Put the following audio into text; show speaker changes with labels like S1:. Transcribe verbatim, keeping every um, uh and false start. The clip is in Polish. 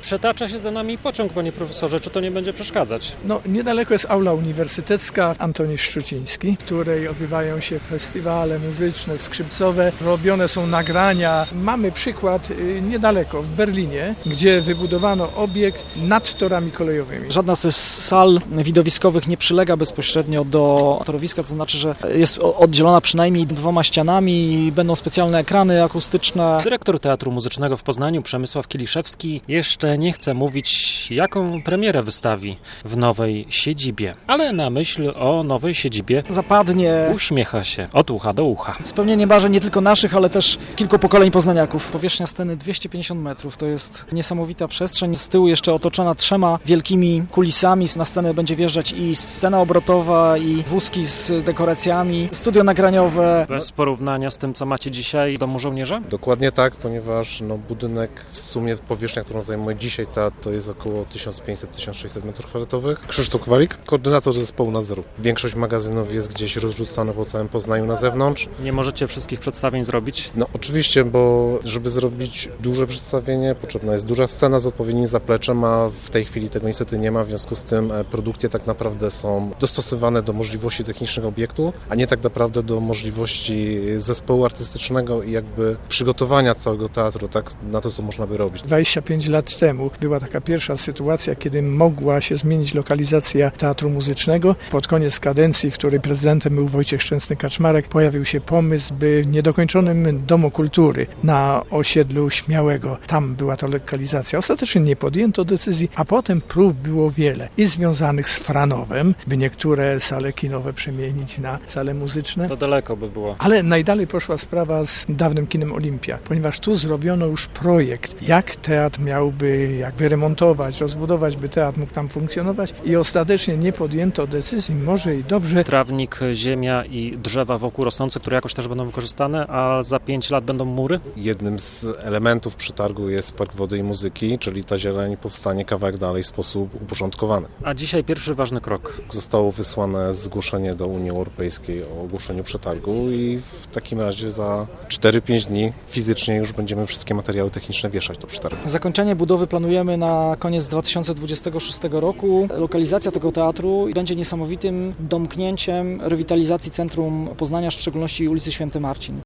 S1: Przetacza się za nami pociąg, panie profesorze, czy to nie będzie przeszkadzać?
S2: No, niedaleko jest aula uniwersytecka Antoni Szczuciński, w której odbywają się festiwale muzyczne, skrzypcowe, robione są nagrania. Mamy przykład y, niedaleko, w Berlinie, gdzie wybudowano obiekt nad torami kolejowymi.
S3: Żadna z sal widowiskowych nie przylega bezpośrednio do torowiska, to znaczy, że jest oddzielona przynajmniej dwoma ścianami i będą specjalne ekrany akustyczne.
S1: Dyrektor Teatru Muzycznego w Poznaniu, Przemysław Kiliszewski, jeszcze nie chce mówić, jaką premierę wystawi w nowej siedzibie. Ale na myśl o nowej siedzibie
S3: Zapadnie.
S1: Uśmiecha się od ucha do ucha.
S3: Spełnienie marzeń nie tylko naszych, ale też kilku pokoleń poznaniaków. Powierzchnia sceny dwieście pięćdziesiąt metrów, to jest niesamowita przestrzeń. Z tyłu jeszcze otoczona trzema wielkimi kulisami. Na scenę będzie wjeżdżać i scena obrotowa, i wózki z dekoracjami, studio nagraniowe.
S1: Bez porównania z tym, co macie dzisiaj w Domu Żołnierza?
S4: Dokładnie tak, ponieważ no, budynek w sumie powierzchnia, którą zajmuje dzisiaj teatr, to jest około tysiąc pięćset do tysiąc sześćset metrów kwadratowych. Krzysztof Kowalik, koordynator zespołu nadzoru. Większość magazynów jest gdzieś rozrzucanych po całym Poznaniu na zewnątrz.
S1: Nie możecie wszystkich przedstawień zrobić?
S4: No oczywiście, bo żeby zrobić duże przedstawienie, potrzebna jest duża scena z odpowiednim zapleczem, a w tej chwili tego niestety nie ma, w związku z tym produkcje tak naprawdę są dostosowane do możliwości technicznych obiektu, a nie tak naprawdę do możliwości zespołu artystycznego i jakby przygotowania całego teatru tak na to, co można by robić.
S2: dwadzieścia pięć lat temu była taka pierwsza sytuacja, kiedy mogła się zmienić lokalizacja Teatru Muzycznego. Pod koniec kadencji, w której prezydentem był Wojciech Szczęsny-Kaczmarek, pojawił się pomysł, by w niedokończonym Domu Kultury na osiedlu Śmiałego, tam była to lokalizacja. Ostatecznie nie podjęto decyzji, a potem prób było wiele i związanych z Franowem, by niektóre sale kinowe przemienić na sale muzyczne.
S1: To daleko by było.
S2: Ale najdalej poszła sprawa z dawnym kinem Olimpia, ponieważ tu zrobiono już projekt, jak teatr miałby jak wyremontować, rozbudować, by teatr mógł tam funkcjonować i ostatecznie nie podjęto decyzji, może i dobrze.
S1: Trawnik, ziemia i drzewa wokół rosnące, które jakoś też będą wykorzystane, a za pięć lat będą mury?
S4: Jednym z elementów przetargu jest Park Wody i Muzyki, czyli ta zieleń powstanie kawałek dalej w sposób uporządkowany.
S1: A dzisiaj pierwszy ważny krok.
S4: Zostało wysłane zgłoszenie do Unii Europejskiej o ogłoszeniu przetargu i w takim razie za cztery pięć dni fizycznie już będziemy wszystkie materiały techniczne wieszać do przetargu.
S3: Zakończenie budowy planujemy na koniec dwa tysiące dwudziestego szóstego roku. Lokalizacja tego teatru będzie niesamowitym domknięciem rewitalizacji centrum Poznania, w szczególności ulicy Święty Marcin.